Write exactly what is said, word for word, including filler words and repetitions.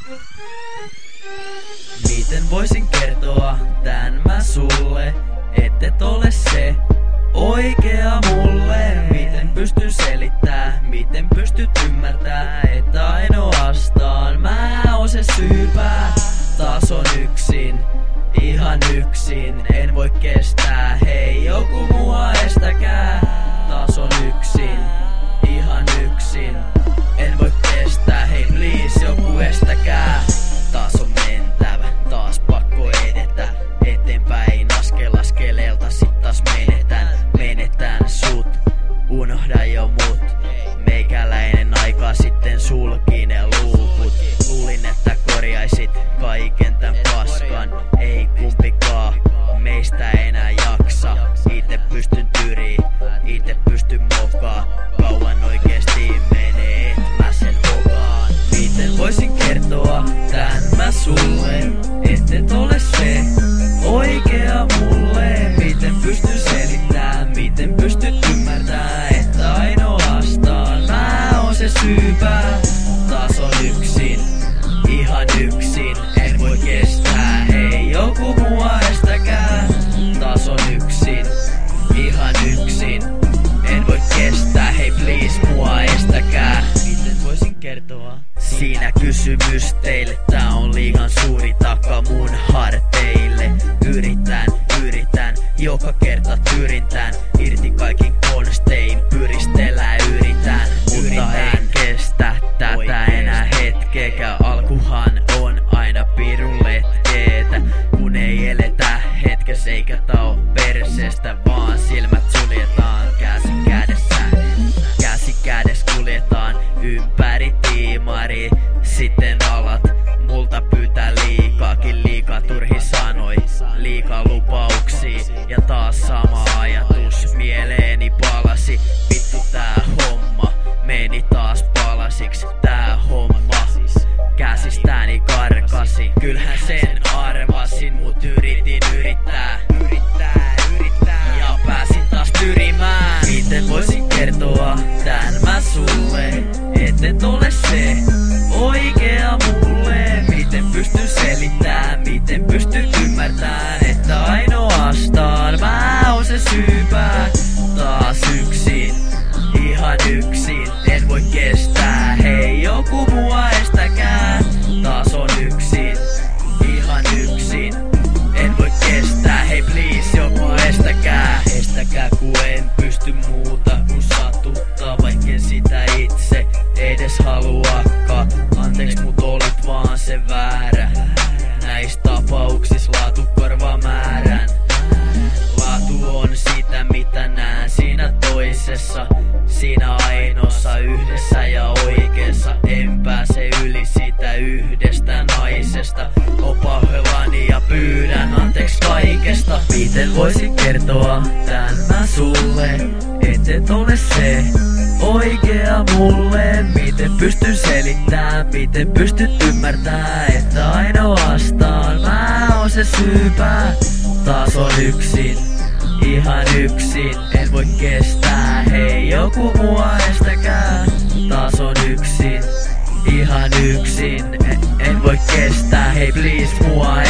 Miten voisin kertoa tän mä sulle, ettet ole se oikea mulle? Miten pystyn selittää, miten pystyt ymmärtää, että ainoastaan mä oon se syypää. Taas on yksin, ihan yksin, en voi kestää, hei joku mua estäkää. Taas on yksin, ihan yksin, en voi kestää, hei please joku estäkää. Taas on mentävä, taas pakko edetä eteenpäin askel askeleelta, sit taas menetän, menetän sut, unohda jo mut. Meikäläinen aikaa sitten sulki ne luukut. Luulin, että korjaisit kaiken tän paskan, ei kumpikaan meistä enää jaksa. Ite pystyn tyriin, ite pystyn mokaa, kauan oikeesti menee, et mä sen hokaan. Miten voisin kertoa tän mä sulle, ettet ole se oikea mulle? Miten pystyn selittää, miten pystyt ymmärtää, että ainoastaan mä oon se syypää. Taas on yksin, ihan yksin, en voi kestää, hei joku mua estäkää. Taas on yksin, ihan yksin, en voi kestää, hei please mua estäkää. Miten voisin kertoa? Siinä kysymys teille, tää on liian suuri taakka mun harteille. Yritän, yritän, joka kerta tyrintään, irti kaikin konstein, pyristellä yritän. Mutta en kestä tätä enää hetkekä, alkuhan on aina pirun letkeetä. Kun ei eletä hetkessä eikä tää oo perseestä, vaan silmät suljetaan käsi kädessä. Käsi kädessä kuljetaan ympäri tiimari, sitten alat multa pyytää liikaakin, liikaa turhi sanoi, liikaa lupauksia. Ja taas sama ajatus mieleeni palasi, vittu tää homma meni taas palasiksi. Tää homma käsistäni karkasi, kyllähän sen arvasin, mut yritin yrittää, yrittää, yrittää ja pääsin taas tyrimään. Miten voisin kertoa tän mä sulle, ettet ole se oikea mulle? Miten pystyn selittää, miten pystyt ymmärtää, että ainoastaan mä oon se syypää. Taas yksin, ihan yksin, en voi kestää, hei joku mua estäkää. Taas on yksin, ihan yksin, en voi kestää, hei please joku estäkää. Estäkää kun en pysty muuta kun satuttaa, vaikken sitä itse edes haluakaan. Anteeksi mut olit vaan se väärä, näis tapauksissa laatu korvaa määrän. Laatu on sitä mitä näen siinä toisessa, siinä ainoassa yhdessä ja oikeessa. En pääse yli sitä yhdestä naisesta, oon pahoillani ja pyydän anteeksi kaikesta. Miten voisin kertoa tän mä sulle, ettet ole se oikea mulle? Miten pystyn selittää, miten pystyt ymmärtää, että ainoastaan mä oon se syypää. Taas on yksin, ihan yksin, en voi kestää, hei joku mua estäkää. Taas on yksin, ihan yksin, en, en voi kestää, hei please mua